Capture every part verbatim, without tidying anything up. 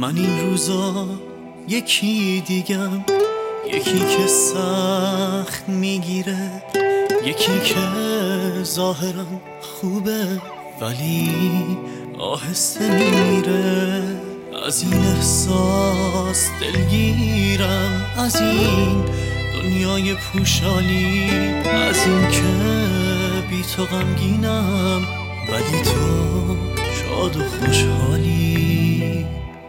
من این روزا یکی دیگم، یکی که سخت میگیره، یکی که ظاهرا خوبه ولی آهسته میره. از این احساس دلگیرم، از این دنیای پوشالی، از این که بی تو غمگینم ولی تو شاد و خوشحالی.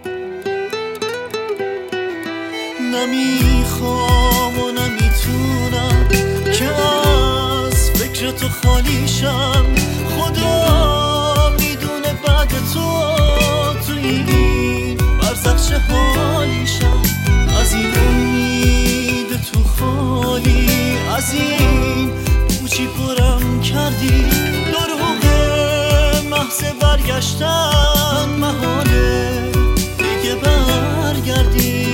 نمیخوام و نمیتونم که از فکر تو خالیشم، خدا میدونه بعد تو تو این برزخ چه حالیشم. از این امید تو خالی، از این پوچی پرم کردی، دروغ محض برگشتن محاله دیگه برگردی.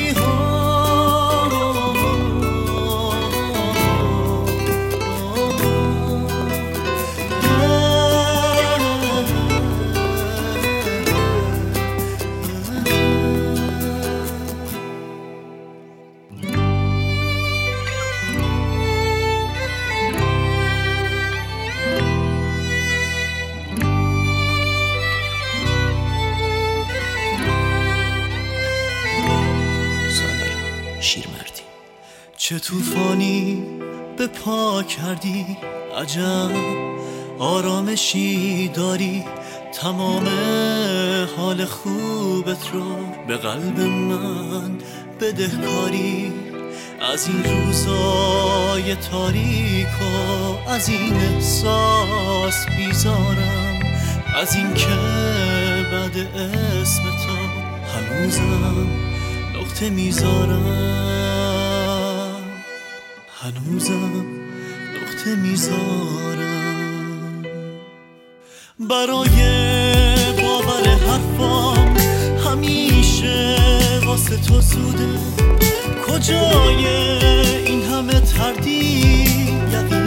چه طوفانی به پا کردی، عجب آرامشی داری، تمام حال خوبت رو به قلب من بدهکاری. از این روزای تاریک و از این احساس بیزارم، از این که بعد اسم تو هنوزم نقطه میذارم، هنوزم نقطه میذارم. برای باور حرفام همیشه واسه تو زوده، کجای این همه تردید